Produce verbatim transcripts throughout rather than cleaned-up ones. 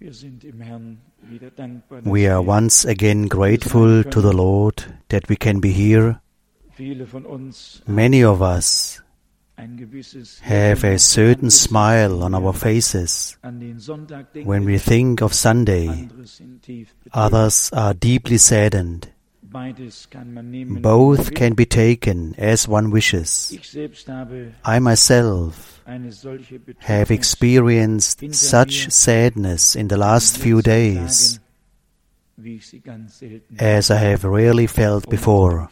We are once again grateful to the Lord that we can be here. Many of us have a certain smile on our faces when we think of Sunday. Others are deeply saddened. Both can be taken as one wishes. I myself have experienced such sadness in the last few days as I have rarely felt before.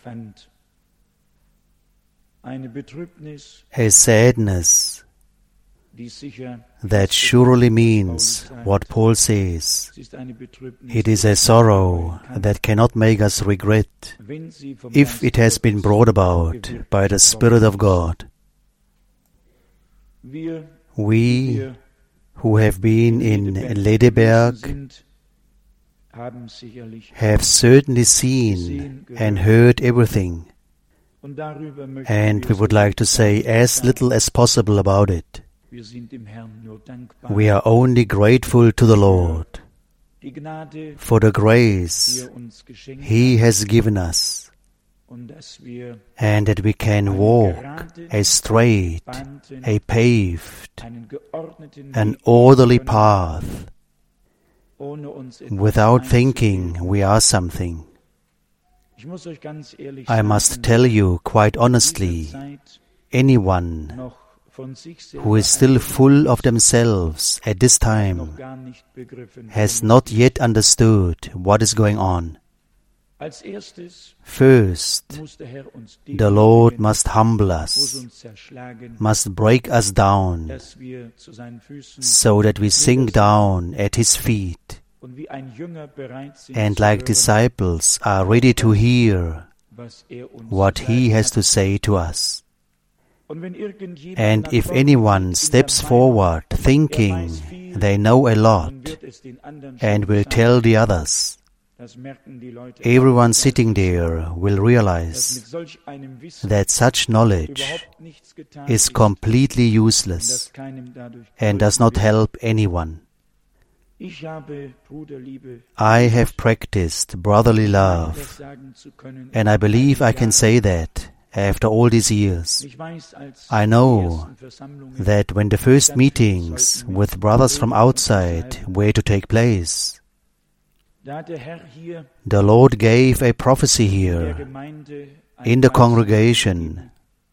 A sadness that surely means what Paul says. It is a sorrow that cannot make us regret if it has been brought about by the Spirit of God. We who have been in Ledeberg have certainly seen and heard everything, and we would like to say as little as possible about it. We are only grateful to the Lord for the grace He has given us, and that we can walk a straight, a paved, an orderly path without thinking we are something. I must tell you quite honestly, anyone who is still full of themselves at this time has not yet understood what is going on. First, the Lord must humble us, must break us down, so that we sink down at His feet, and like disciples are ready to hear what He has to say to us. And if anyone steps forward thinking they know a lot and will tell the others, everyone sitting there will realize that such knowledge is completely useless and does not help anyone. I have practiced brotherly love, and I believe I can say that after all these years. I know that when the first meetings with brothers from outside were to take place, the Lord gave a prophecy here in the congregation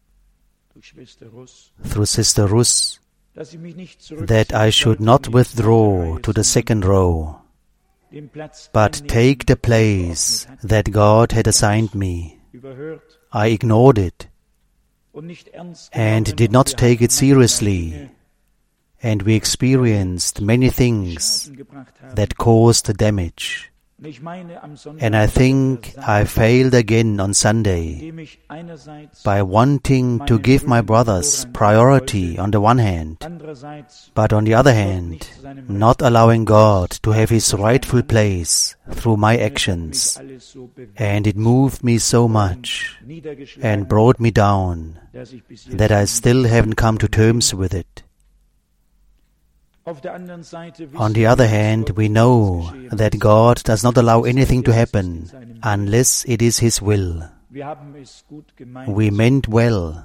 through Sister Russ that I should not withdraw to the second row, but take the place that God had assigned me. I ignored it and did not take it seriously, and we experienced many things that caused damage. And I think I failed again on Sunday by wanting to give my brothers priority on the one hand, but on the other hand, not allowing God to have His rightful place through my actions. And it moved me so much and brought me down that I still haven't come to terms with it. On the other hand, we know that God does not allow anything to happen unless it is His will. We meant well.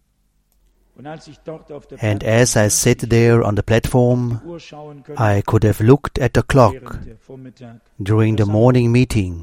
And as I sat there on the platform, I could have looked at the clock during the morning meeting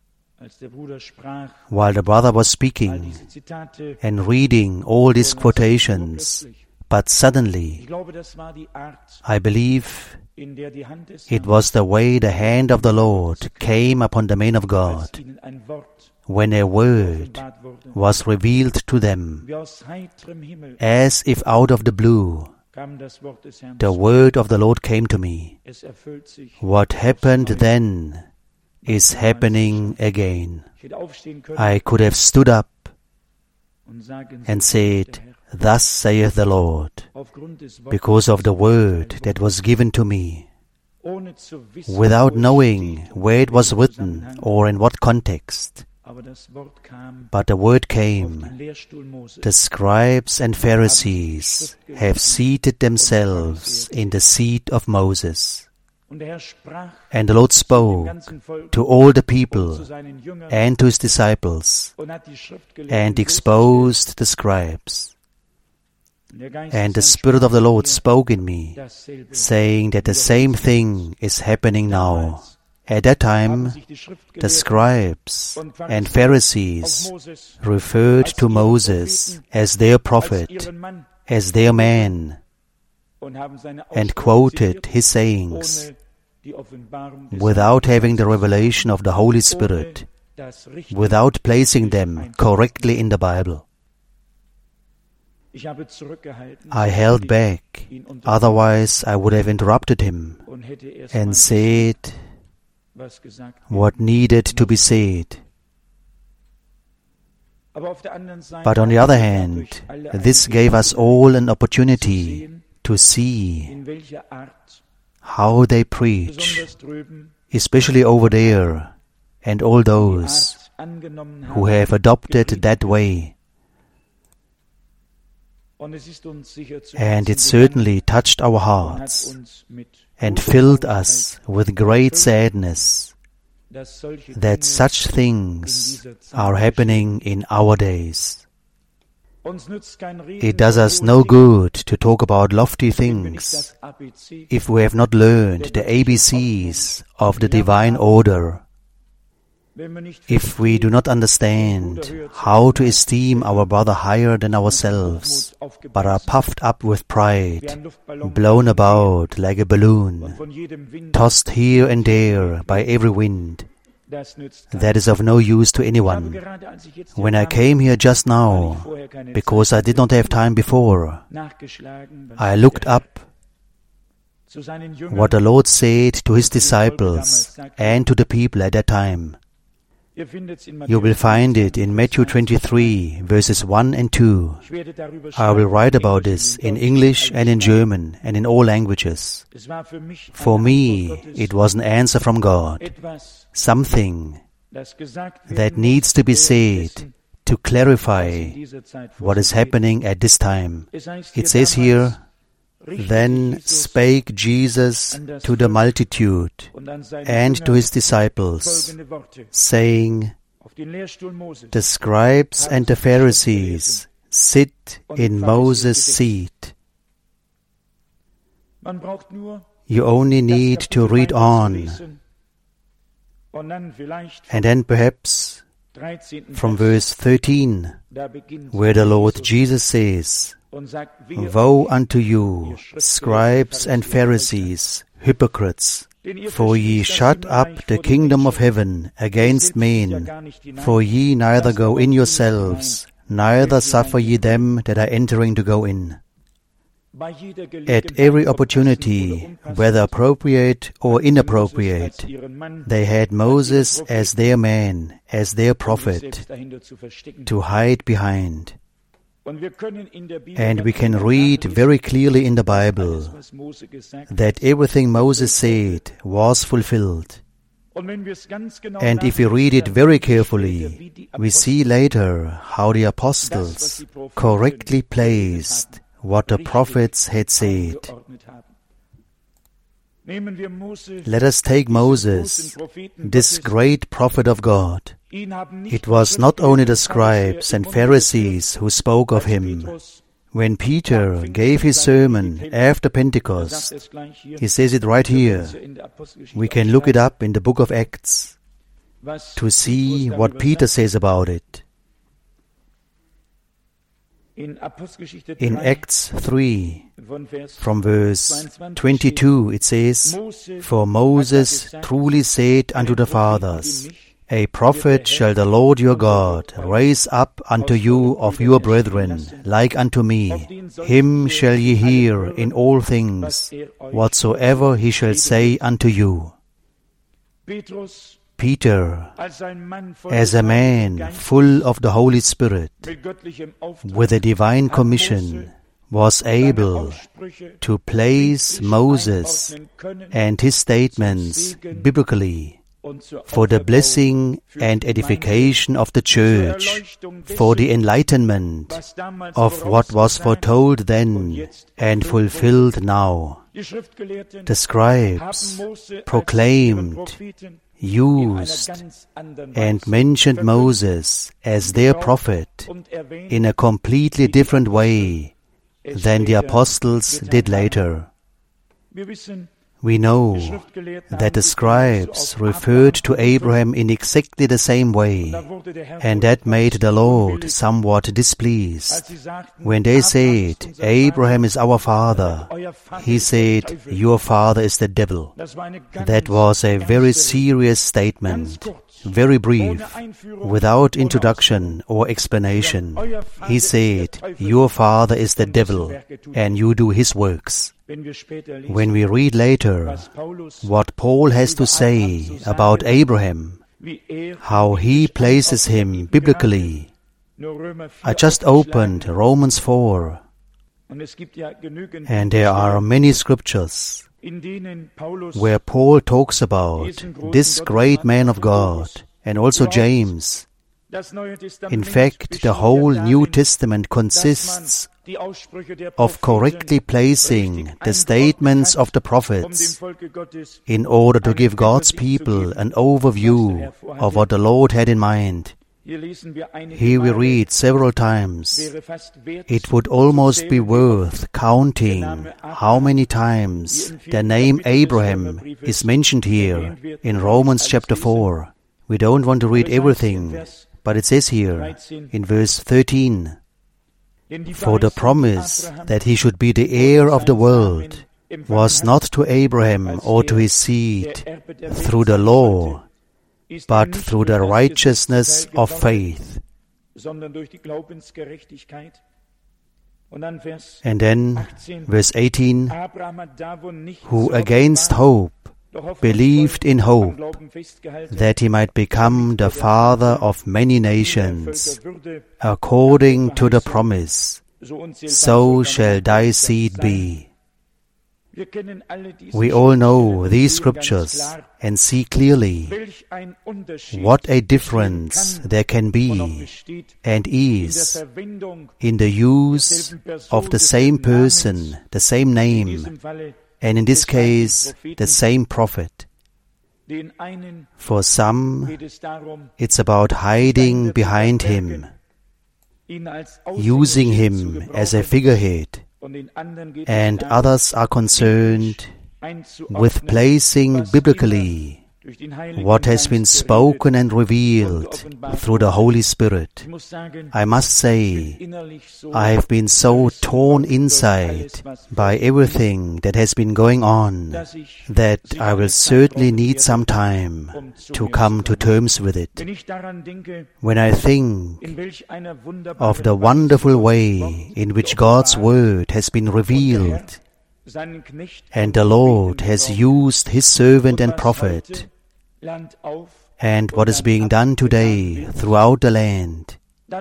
while the brother was speaking and reading all these quotations. But suddenly, I believe it was the way the hand of the Lord came upon the men of God, when a word was revealed to them, as if out of the blue. The word of the Lord came to me. What happened then is happening again. I could have stood up and said, "Thus saith the Lord," because of the word that was given to me, without knowing where it was written or in what context. But the word came. The scribes and Pharisees have seated themselves in the seat of Moses. And the Lord spoke to all the people and to his disciples and exposed the scribes. And the Spirit of the Lord spoke in me, saying that the same thing is happening now. At that time, the scribes and Pharisees referred to Moses as their prophet, as their man, and quoted his sayings without having the revelation of the Holy Spirit, without placing them correctly in the Bible. I held back, otherwise I would have interrupted him and said what needed to be said. But on the other hand, this gave us all an opportunity to see how they preach, especially over there, and all those who have adopted that way. And it certainly touched our hearts and filled us with great sadness that such things are happening in our days. It does us no good to talk about lofty things if we have not learned the A B Cs of the divine order. If we do not understand how to esteem our brother higher than ourselves, but are puffed up with pride, blown about like a balloon, tossed here and there by every wind, that is of no use to anyone. When I came here just now, because I did not have time before, I looked up what the Lord said to his disciples and to the people at that time. You will find it in Matthew twenty-three, verses one and two. I will write about this in English and in German and in all languages. For me, it was an answer from God, something that needs to be said to clarify what is happening at this time. It says here, "Then spake Jesus to the multitude and to his disciples, saying, The scribes and the Pharisees sit in Moses' seat." You only need to read on, and then perhaps from verse thirteen, where the Lord Jesus says, "Woe unto you, scribes and Pharisees, hypocrites, for ye shut up the kingdom of heaven against men, for ye neither go in yourselves, neither suffer ye them that are entering to go in." At every opportunity, whether appropriate or inappropriate, they had Moses as their man, as their prophet, to hide behind. And we can read very clearly in the Bible that everything Moses said was fulfilled. And if we read it very carefully, we see later how the apostles correctly placed what the prophets had said. Let us take Moses, this great prophet of God. It was not only the scribes and Pharisees who spoke of him. When Peter gave his sermon after Pentecost, he says it right here. We can look it up in the book of Acts to see what Peter says about it. In Acts three, from verse twenty-two, it says, "For Moses truly said unto the fathers, A prophet shall the Lord your God raise up unto you of your brethren, like unto me. Him shall ye hear in all things, whatsoever he shall say unto you." Peter, as a man full of the Holy Spirit, with a divine commission, was able to place Moses and his statements biblically for the blessing and edification of the church, for the enlightenment of what was foretold then and fulfilled now. The scribes proclaimed, used, and mentioned Moses as their prophet in a completely different way than the apostles did later. We know that the scribes referred to Abraham in exactly the same way, and that made the Lord somewhat displeased. When they said, Abraham is our father, he said, your father is the devil. That was a very serious statement, very brief, without introduction or explanation. He said, your father is the devil, and you do his works. When we read later what Paul has to say about Abraham, how he places him biblically, I just opened Romans four, and there are many scriptures where Paul talks about this great man of God, and also James. In fact, the whole New Testament consists of correctly placing the statements of the prophets in order to give God's people an overview of what the Lord had in mind. Here we read several times, it would almost be worth counting how many times the name Abraham is mentioned here in Romans chapter four. We don't want to read everything, but it says here in verse thirteen, for the promise that he should be the heir of the world was not to Abraham or to his seed through the law, but through the righteousness of faith. And then, verse eighteen, who against hope believed in hope that he might become the father of many nations, according to the promise, so shall thy seed be. We all know these scriptures and see clearly what a difference there can be and is in the use of the same person, the same name, and in this case, the same prophet. For some, it's about hiding behind him, using him as a figurehead, and others are concerned with placing biblically what has been spoken and revealed through the Holy Spirit. I must say, I have been so torn inside by everything that has been going on that I will certainly need some time to come to terms with it. When I think of the wonderful way in which God's Word has been revealed, and the Lord has used His servant and prophet, and what is being done today throughout the land,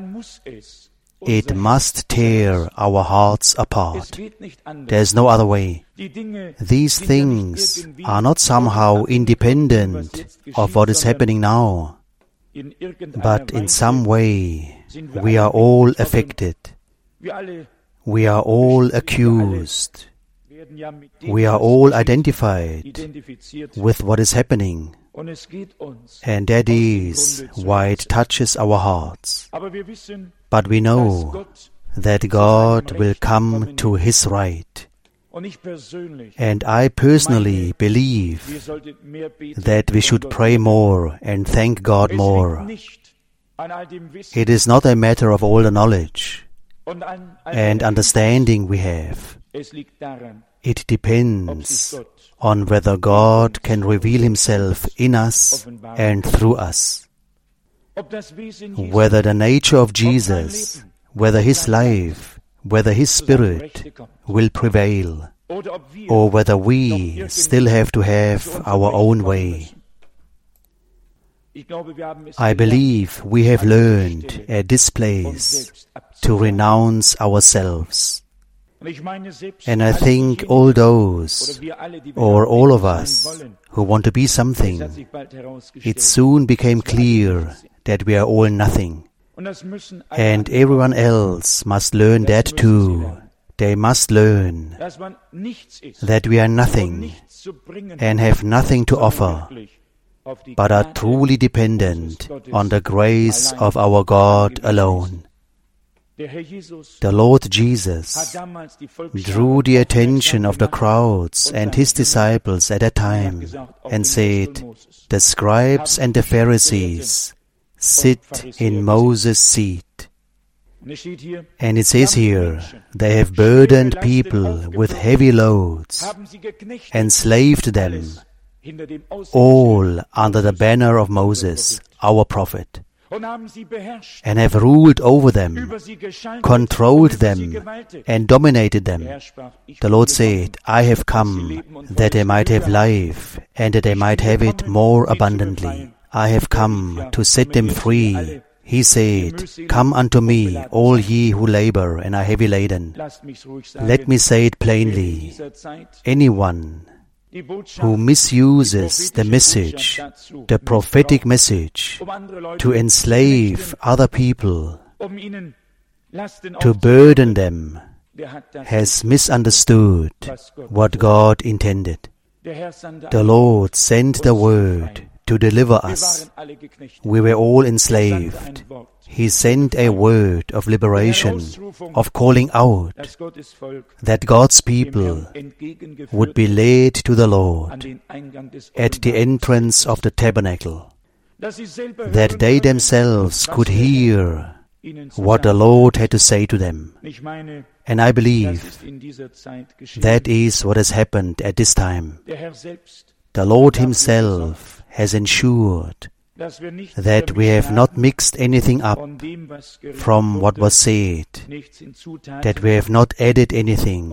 it must tear our hearts apart. There's no other way. These things are not somehow independent of what is happening now, but in some way we are all affected. We are all accused. We are all identified with what is happening, and that is why it touches our hearts. But we know that God will come to His right. And I personally believe that we should pray more and thank God more. It is not a matter of all the knowledge and understanding we have. It depends on whether God can reveal Himself in us and through us. Whether the nature of Jesus, whether His life, whether His Spirit will prevail, or whether we still have to have our own way. I believe we have learned at this place to renounce ourselves. And I think all those, or all of us, who want to be something, it soon became clear that we are all nothing. And everyone else must learn that too, they must learn that we are nothing and have nothing to offer, but are truly dependent on the grace of our God alone. The Lord Jesus drew the attention of the crowds and His disciples at that time and said, "The scribes and the Pharisees sit in Moses' seat." And it says here, they have burdened people with heavy loads, enslaved them, all under the banner of Moses, our prophet, and have ruled over them, controlled them, and dominated them. The Lord said, "I have come that they might have life, and that they might have it more abundantly. I have come to set them free." He said, "Come unto me, all ye who labor and are heavy laden." Let me say it plainly. Anyone who misuses the message, the prophetic message, to enslave other people, to burden them, has misunderstood what God intended. The Lord sent the word to deliver us. We were all enslaved. He sent a word of liberation, of calling out, that God's people would be led to the Lord at the entrance of the tabernacle, that they themselves could hear what the Lord had to say to them. And I believe that is what has happened at this time. The Lord Himself has ensured that we have not mixed anything up from what was said, that we have not added anything,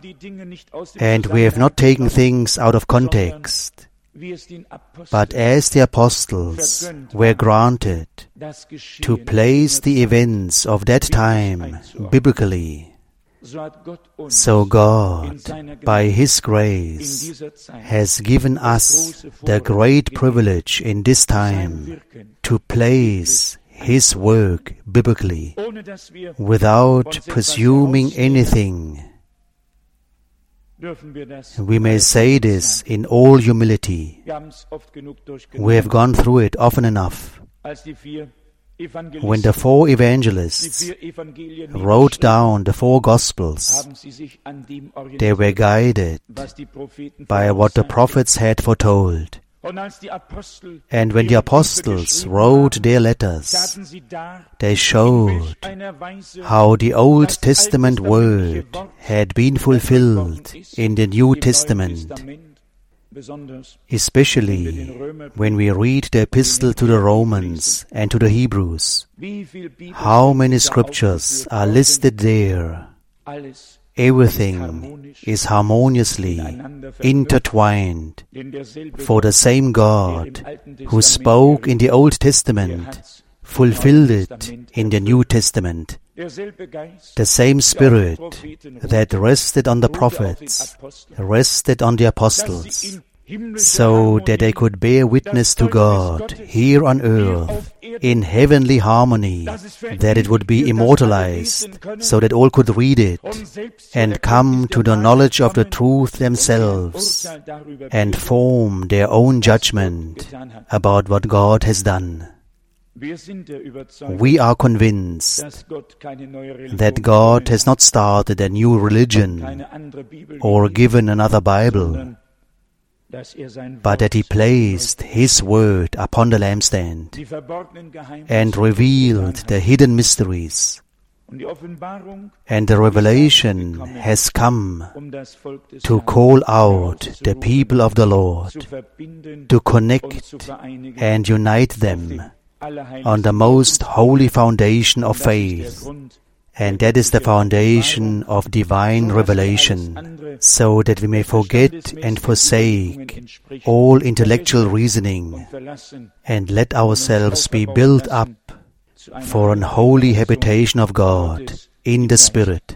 and we have not taken things out of context, but as the apostles were granted to place the events of that time biblically, so God, by His grace, has given us the great privilege in this time to place His work biblically, without presuming anything. We may say this in all humility. We have gone through it often enough. When the four evangelists wrote down the four Gospels, they were guided by what the prophets had foretold. And when the apostles wrote their letters, they showed how the Old Testament word had been fulfilled in the New Testament. Especially when we read the epistle to the Romans and to the Hebrews, how many scriptures are listed there. Everything is harmoniously intertwined, for the same God who spoke in the Old Testament fulfilled it in the New Testament. The same Spirit that rested on the prophets rested on the apostles, so that they could bear witness to God here on earth in heavenly harmony, that it would be immortalized, so that all could read it and come to the knowledge of the truth themselves and form their own judgment about what God has done. We are convinced that God has not started a new religion or given another Bible, but that He placed His word upon the lampstand and revealed the hidden mysteries. And the revelation has come to call out the people of the Lord, to connect and unite them on the most holy foundation of faith, and that is the foundation of divine revelation, so that we may forget and forsake all intellectual reasoning, and let ourselves be built up for an holy habitation of God in the Spirit.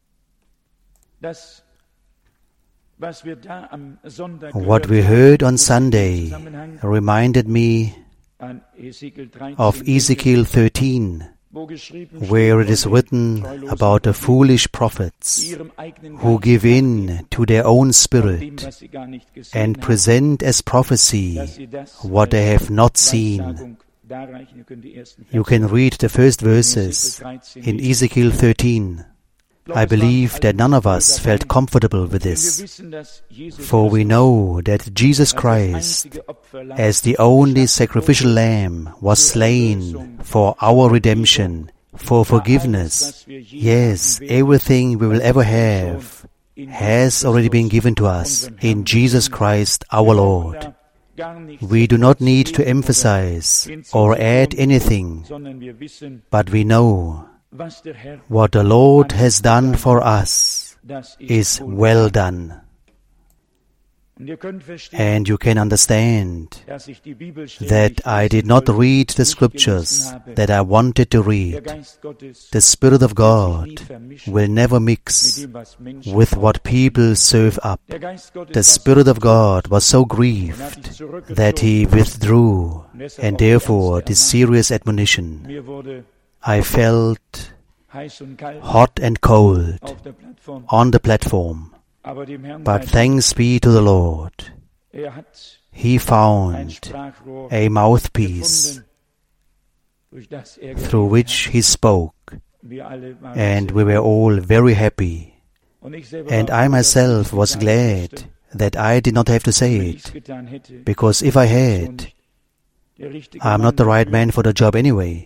What we heard on Sunday reminded me of Ezekiel thirteen. where it is written about the foolish prophets who give in to their own spirit and present as prophecy what they have not seen. You can read the first verses in Ezekiel thirteen. I believe that none of us felt comfortable with this, for we know that Jesus Christ, as the only sacrificial lamb, was slain for our redemption, for forgiveness. Yes, everything we will ever have has already been given to us in Jesus Christ our Lord. We do not need to emphasize or add anything, but we know what the Lord has done for us is well done. And you can understand that I did not read the scriptures that I wanted to read. The Spirit of God will never mix with what people serve up. The Spirit of God was so grieved that He withdrew, and therefore this serious admonition. I felt hot and cold on the platform, but thanks be to the Lord. He found a mouthpiece through which He spoke, and we were all very happy. And I myself was glad that I did not have to say it, because if I had, I'm not the right man for the job anyway.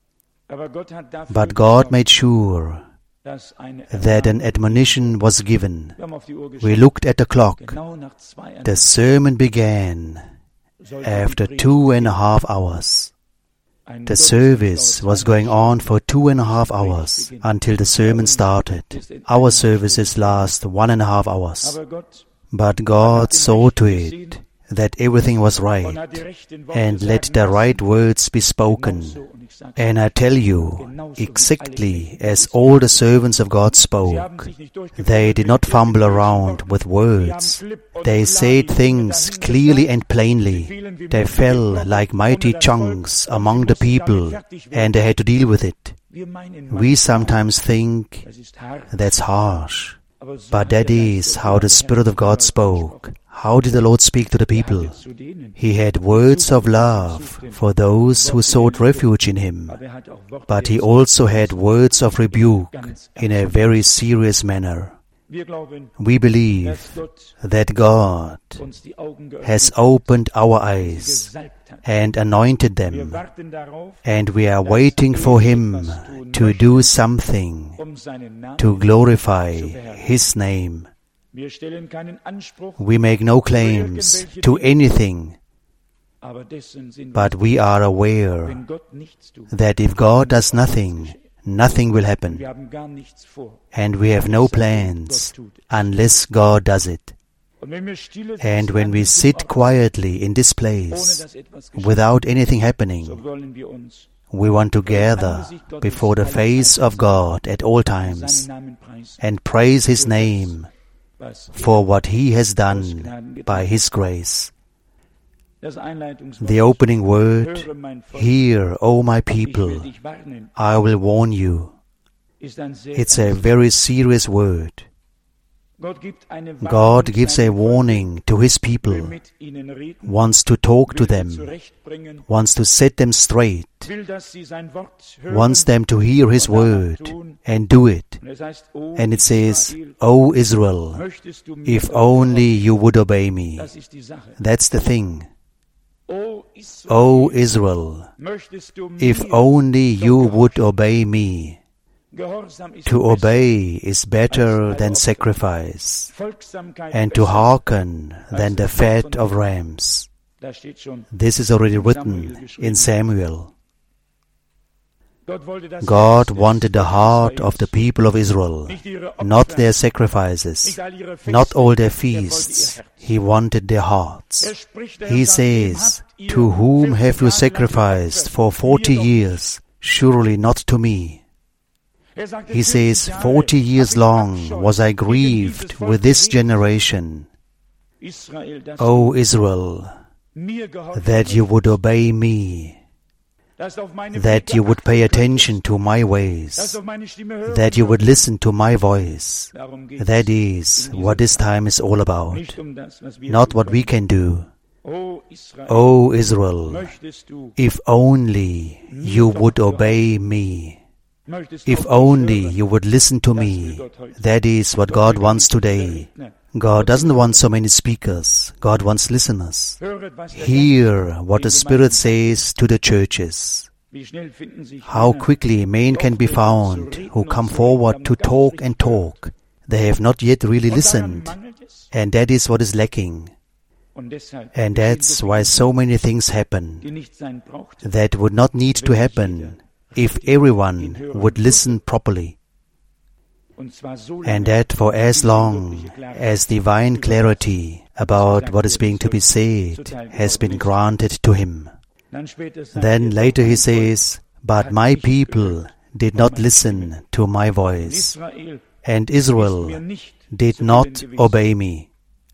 But God made sure that an admonition was given. We looked at the clock. The sermon began after two and a half hours. The service was going on for two and a half hours until the sermon started. Our services last one and a half hours. But God saw to it that everything was right, and let the right words be spoken. And I tell you, exactly as all the servants of God spoke, they did not fumble around with words. They said things clearly and plainly. They fell like mighty chunks among the people, and they had to deal with it. We sometimes think that's harsh, but that is how the Spirit of God spoke. How did the Lord speak to the people? He had words of love for those who sought refuge in Him, but He also had words of rebuke in a very serious manner. We believe that God has opened our eyes and anointed them, and we are waiting for Him to do something to glorify His name. We make no claims to anything, but we are aware that if God does nothing, nothing will happen, and we have no plans unless God does it. And when we sit quietly in this place without anything happening, we want to gather before the face of God at all times and praise His name for what He has done by His grace. The opening word, "Hear, O my people, I will warn you." It's a very serious word. God gives a warning to His people, wants to talk to them, wants to set them straight, wants them to hear His word and do it. And it says, "O Israel, if only you would obey me." That's the thing. O Israel, if only you would obey me. To obey is better than sacrifice, and to hearken than the fat of rams. This is already written in Samuel. God wanted the heart of the people of Israel, not their sacrifices, not all their feasts. He wanted their hearts. He says, "To whom have you sacrificed for forty years? Surely not to me." He says, forty years long was I grieved with this generation. O Israel, that you would obey me. that you would pay attention to my ways, that you would listen to my voice. That is what this time is all about, not what we can do. O Israel, if only you would obey me. If only you would listen to me. That is what God wants today. God doesn't want so many speakers. God wants listeners. Hear what the Spirit says to the churches. How quickly men can be found who come forward to talk and talk. They have not yet really listened. And that is what is lacking. And that's why so many things happen that would not need to happen if everyone would listen properly. And that for as long as divine clarity about what is being to be said has been granted to him. Then later he says, but my people did not listen to my voice, and Israel did not obey me.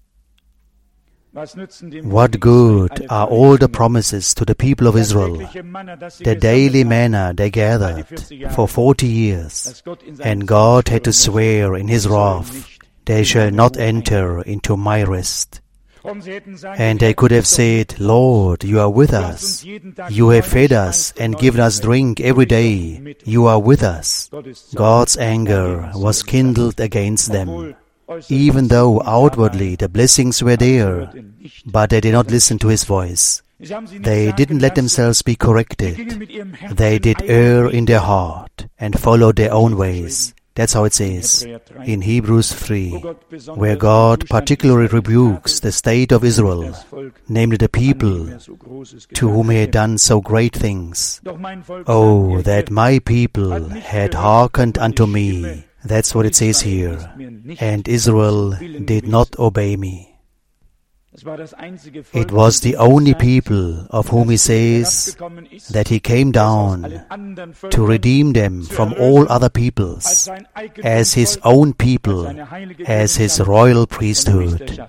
What good are all the promises to the people of Israel, the daily manna they gathered for forty years, and God had to swear in His wrath, they shall not enter into my rest. And they could have said, Lord, you are with us. You have fed us and given us drink every day. You are with us. God's anger was kindled against them. Even though outwardly the blessings were there, but they did not listen to His voice. They didn't let themselves be corrected. They did err in their heart and followed their own ways. That's how it says in Hebrews three, where God particularly rebukes the state of Israel, namely the people to whom He had done so great things. Oh, that my people had hearkened unto me. That's what it says here. And Israel did not obey me. It was the only people of whom He says that He came down to redeem them from all other peoples, as His own people, as His royal priesthood.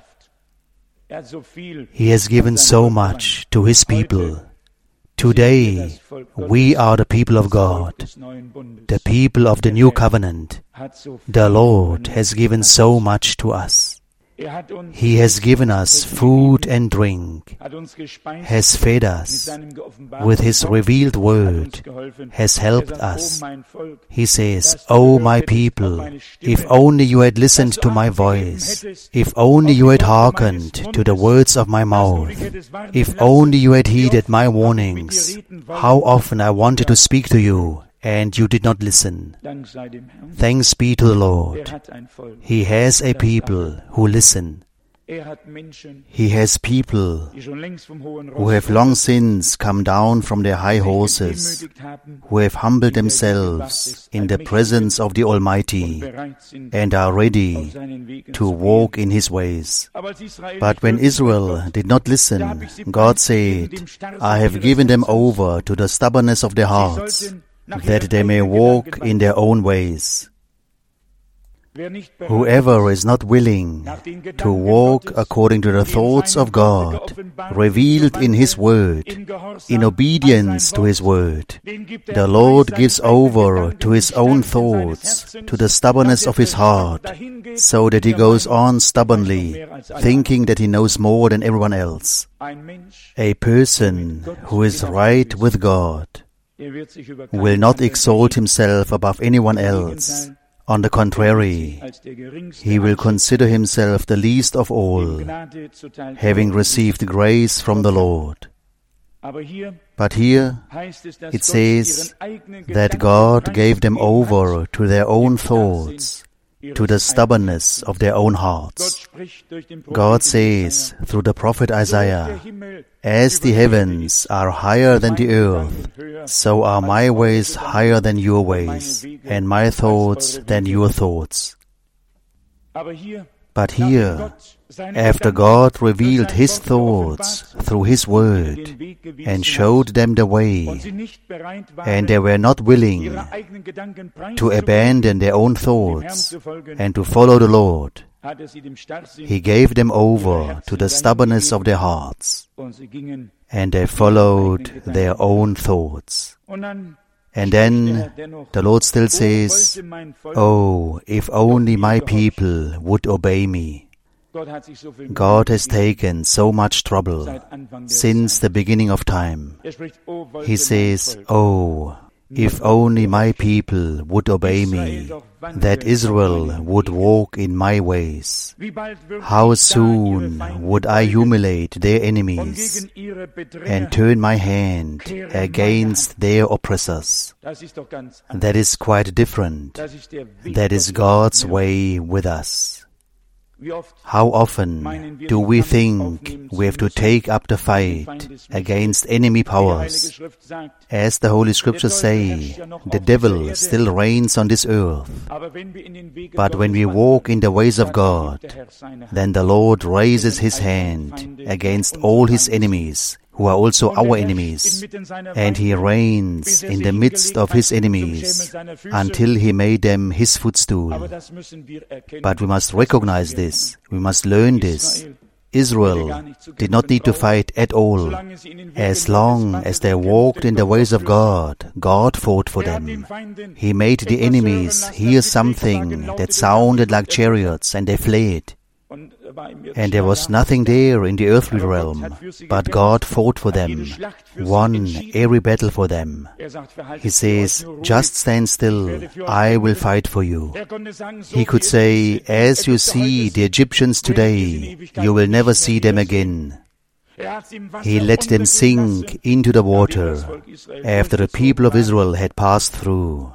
He has given so much to His people. Today, we are the people of God, the people of the new covenant. The Lord has given so much to us. He has given us food and drink, has fed us with His revealed word, has helped us. He says, O my people, if only you had listened to my voice, if only you had hearkened to the words of my mouth, if only you had heeded my warnings, how often I wanted to speak to you, and you did not listen. Thanks be to the Lord. He has a people who listen. He has people who have long since come down from their high horses, who have humbled themselves in the presence of the Almighty and are ready to walk in His ways. But when Israel did not listen, God said, I have given them over to the stubbornness of their hearts, that they may walk in their own ways. Whoever is not willing to walk according to the thoughts of God, revealed in His Word, in obedience to His Word, the Lord gives over to his own thoughts, to the stubbornness of his heart, so that he goes on stubbornly, thinking that he knows more than everyone else. A person who is right with God will not exalt himself above anyone else. On the contrary, he will consider himself the least of all, having received grace from the Lord. But here it says that God gave them over to their own thoughts, to the stubbornness of their own hearts. God says through the prophet Isaiah, as the heavens are higher than the earth, so are my ways higher than your ways, and my thoughts than your thoughts. But here, after God revealed His thoughts through His Word and showed them the way, and they were not willing to abandon their own thoughts and to follow the Lord, He gave them over to the stubbornness of their hearts, and they followed their own thoughts. And then the Lord still says, "Oh, if only my people would obey me." God has taken so much trouble since the beginning of time. He says, "Oh, if only my people would obey me, that Israel would walk in my ways. How soon would I humiliate their enemies and turn my hand against their oppressors?" That is quite different. That is God's way with us. How often do we think we have to take up the fight against enemy powers? As the Holy Scriptures say, the devil still reigns on this earth. But when we walk in the ways of God, then the Lord raises His hand against all His enemies, who are also our enemies, and He reigns in the midst of His enemies until He made them His footstool. But we must recognize this. We must learn this. Israel did not need to fight at all. As long as they walked in the ways of God, God fought for them. He made the enemies hear something that sounded like chariots, and they fled. And there was nothing there in the earthly realm, but God fought for them, won every battle for them. He says, "Just stand still, I will fight for you." He could say, "As you see the Egyptians today, you will never see them again." He let them sink into the water after the people of Israel had passed through.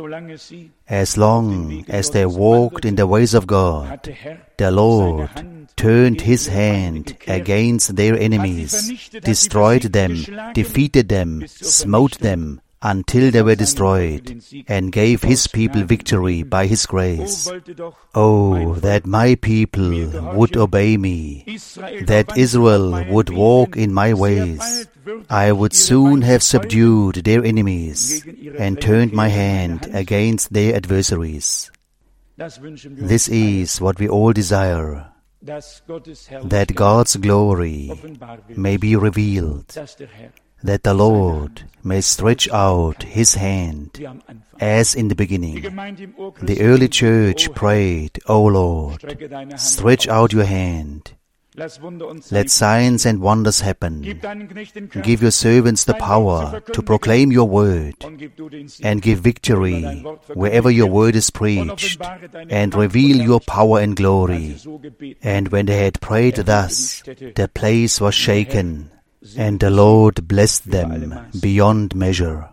As long as they walked in the ways of God, the Lord turned His hand against their enemies, destroyed them, defeated them, smote them, until they were destroyed, and gave His people victory by His grace. Oh, that my people would obey me, that Israel would walk in my ways. I would soon have subdued their enemies and turned my hand against their adversaries. This is what we all desire, that God's glory may be revealed, that the Lord may stretch out His hand as in the beginning. The early church prayed, "O Lord, stretch out your hand. Let signs and wonders happen. Give your servants the power to proclaim your word, and give victory wherever your word is preached, and reveal your power and glory." And when they had prayed thus, the place was shaken, and the Lord blessed them beyond measure.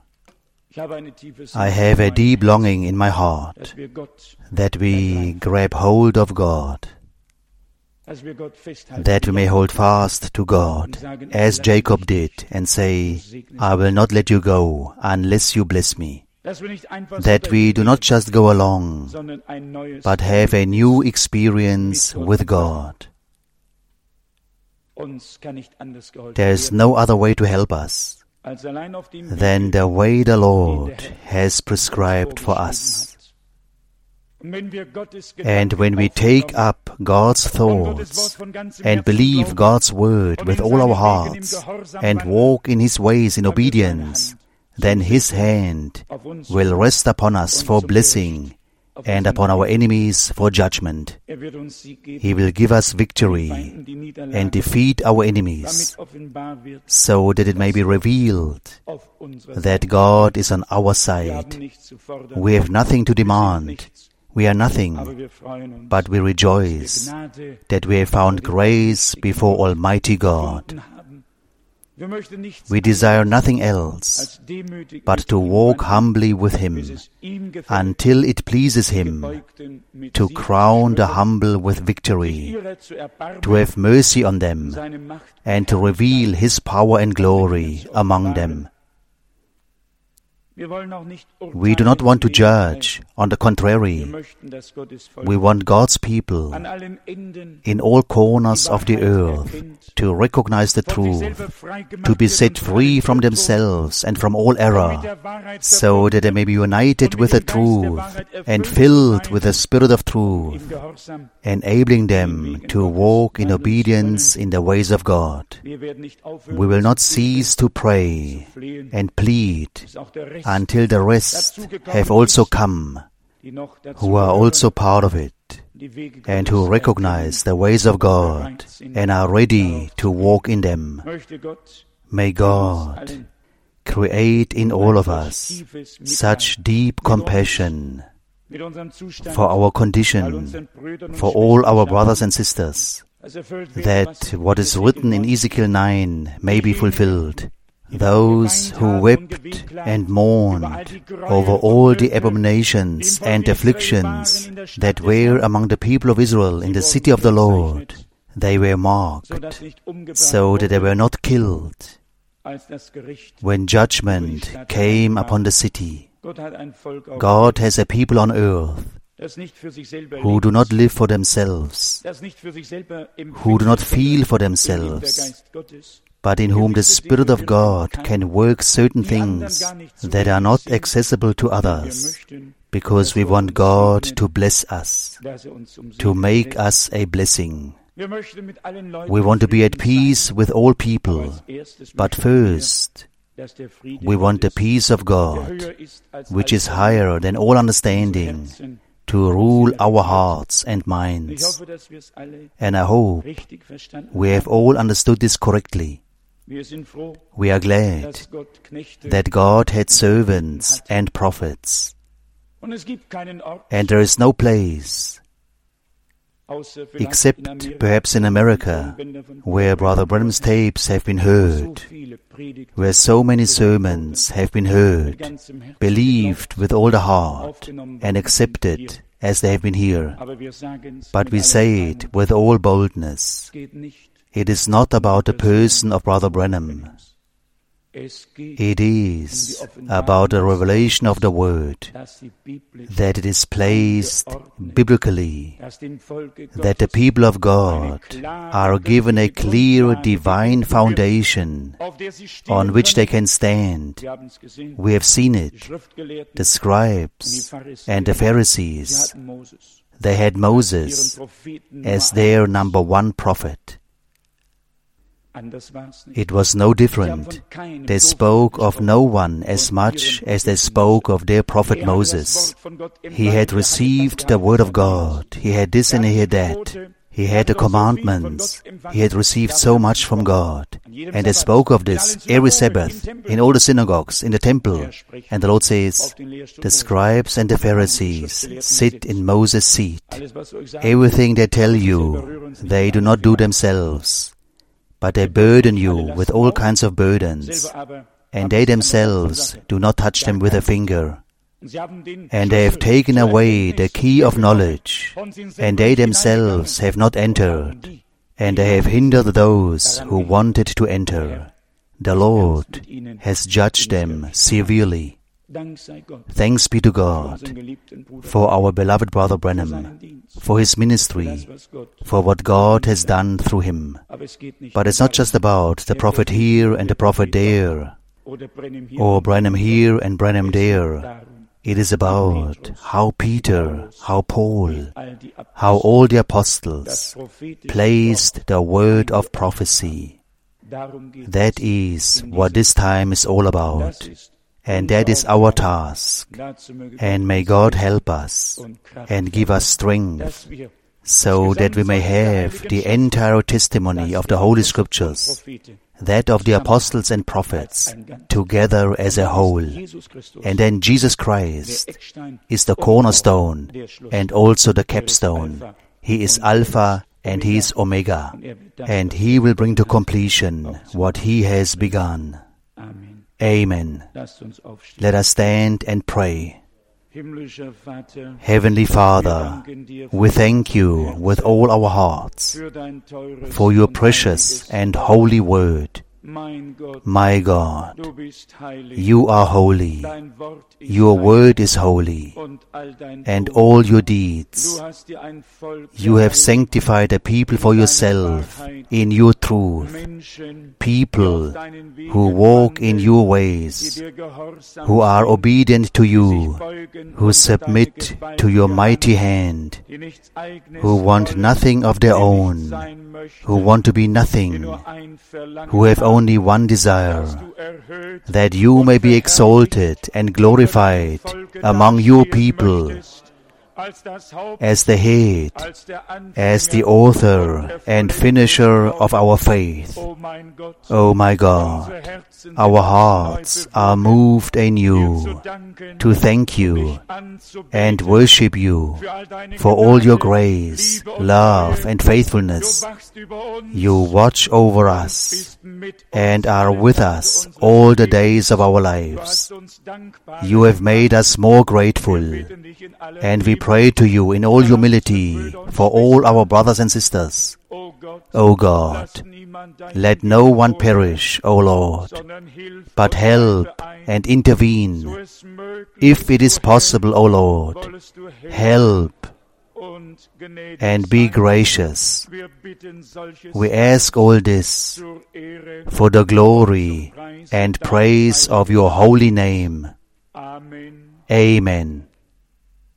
I have a deep longing in my heart that we grab hold of God, that we may hold fast to God, as Jacob did, and say, "I will not let you go unless you bless me." That we do not just go along, but have a new experience with God. There is no other way to help us than the way the Lord has prescribed for us. And when we take up God's thoughts and believe God's word with all our hearts and walk in His ways in obedience, then His hand will rest upon us for blessing and upon our enemies for judgment. He will give us victory and defeat our enemies, so that it may be revealed that God is on our side. We have nothing to demand. We are nothing, but we rejoice that we have found grace before Almighty God. We desire nothing else but to walk humbly with Him until it pleases Him to crown the humble with victory, to have mercy on them, and to reveal His power and glory among them. We do not want to judge. On the contrary, we want God's people in all corners of the earth to recognize the truth, to be set free from themselves and from all error, so that they may be united with the truth and filled with the Spirit of truth, enabling them to walk in obedience in the ways of God. We will not cease to pray and plead until the rest have also come, who are also part of it, and who recognize the ways of God and are ready to walk in them. May God create in all of us such deep compassion for our condition, for all our brothers and sisters, that what is written in Ezekiel nine may be fulfilled. Those who wept and mourned over all the abominations and afflictions that were among the people of Israel in the city of the Lord, they were marked, so that they were not killed when judgment came upon the city. God has a people on earth who do not live for themselves, who do not feel for themselves, but in whom the Spirit of God can work certain things that are not accessible to others, because we want God to bless us, to make us a blessing. We want to be at peace with all people, but first, we want the peace of God, which is higher than all understanding, to rule our hearts and minds. And I hope we have all understood this correctly. We are glad that God had servants and prophets, and there is no place, except perhaps in America, where Brother Branham's tapes have been heard, where so many sermons have been heard, believed with all the heart, and accepted as they have been here. But we say it with all boldness. It is not about the person of Brother Branham. It is about the revelation of the Word, that it is placed biblically, that the people of God are given a clear divine foundation on which they can stand. We have seen it. The scribes and the Pharisees, they had Moses as their number one prophet. It was no different. They spoke of no one as much as they spoke of their prophet Moses. He had received the word of God. He had this and he had that. He had the commandments. He had received so much from God. And they spoke of this every Sabbath, in all the synagogues, in the temple. And the Lord says, the scribes and the Pharisees sit in Moses' seat. Everything they tell you, they do not do themselves, but they burden you with all kinds of burdens, and they themselves do not touch them with a finger. And they have taken away the key of knowledge, and they themselves have not entered, and they have hindered those who wanted to enter. The Lord has judged them severely. Thanks be to God for our beloved Brother Branham, for his ministry, for what God has done through him. But it's not just about the prophet here and the prophet there, or Branham here and Branham there. It is about how Peter, how Paul, how all the apostles placed the word of prophecy. That is what this time is all about. And that is our task. And may God help us and give us strength, so that we may have the entire testimony of the Holy Scriptures, that of the apostles and prophets, together as a whole. And then Jesus Christ is the cornerstone and also the capstone. He is Alpha and He is Omega, and He will bring to completion what He has begun. Amen. Let us stand and pray. Heavenly Father, we thank you with all our hearts for your precious and holy word. My God, you are holy. Your word is holy, and all your deeds. You have sanctified a people for yourself in your truth, people who walk in your ways, who are obedient to you, who submit to your mighty hand, who want nothing of their own, who want to be nothing, who have only one desire, that you may be exalted and glorified among your people, as the head, as the author and finisher of our faith. O my God, our hearts are moved anew to thank you and worship you for all your grace, love, and faithfulness. You watch over us and are with us all the days of our lives. You have made us more grateful, and we pray to you in all humility for all our brothers and sisters. O God, let no one perish, O Lord, but help and intervene. If it is possible, O Lord, help and be gracious. We ask all this for the glory and praise of your holy name. Amen.